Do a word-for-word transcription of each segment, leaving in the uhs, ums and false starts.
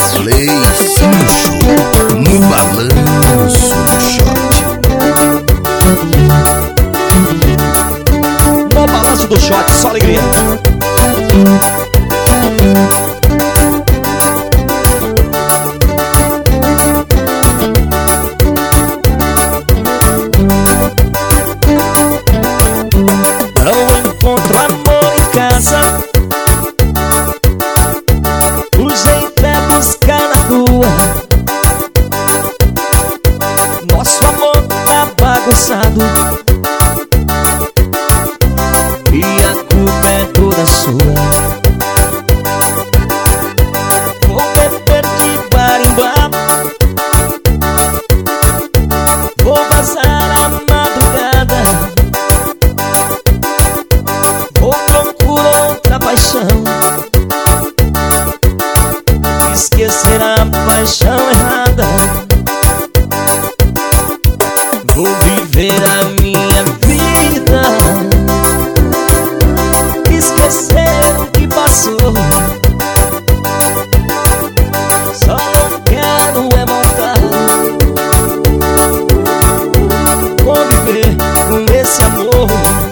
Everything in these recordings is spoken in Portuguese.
Play Sancho no balanço do shot. No balanço do shot, só alegria. Não encontro amor em casa, o jeito é buscar na rua. Nosso amor tá bagunçado e a culpa é toda sua. Vou beber de bar em bar, vou vazar a madrugada, vou procurar outra paixão, esquecer a paixão errada. Vou viver a minha vida, esquecer o que passou. Só não quero é voltar, conviver com esse amor.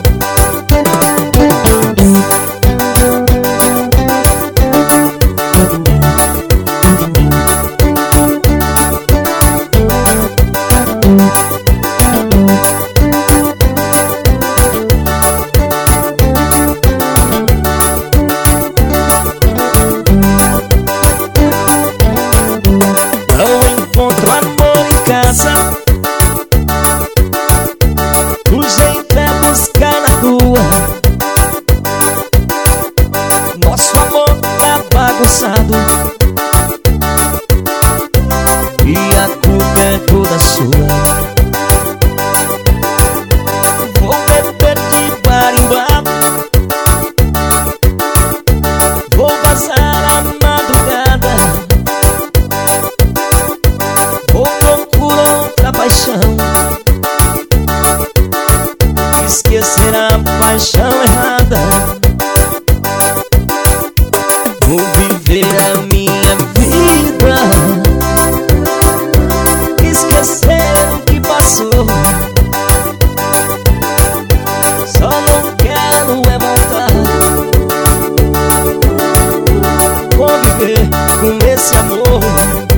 Não encontro amor em casa, o jeito é buscar na rua. Nosso amor tá bagunçado e a culpa é toda sua. Vou beber de bar em bar, vou vazar a madrugada, vou procurar outra paixão, esquecer a paixão errada. Vou viver a minha vida, esquecer o que passou. Só não quero é voltar, conviver com esse amor.